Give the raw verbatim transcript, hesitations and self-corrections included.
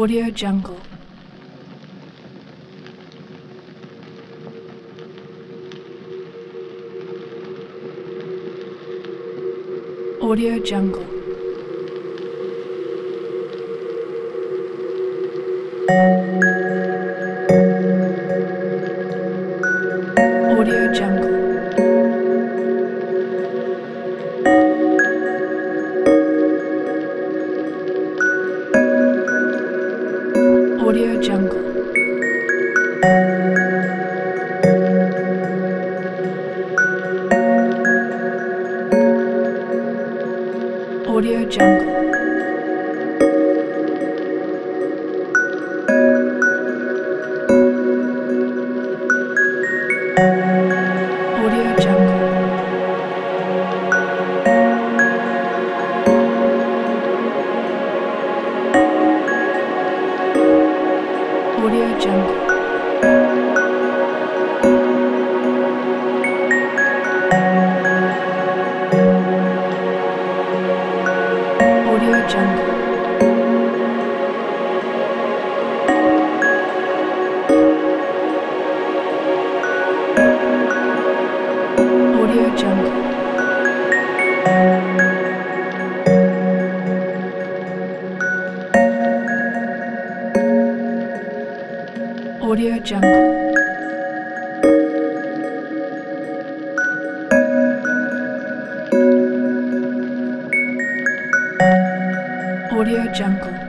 Audio Jungle. Audio Jungle. Audio Jungle. Audio Jungle. Audio Jungle. Audio Jungle. Audio Jungle. Audio Jungle. Audio Jungle. Audio Jungle. Audio Jungle.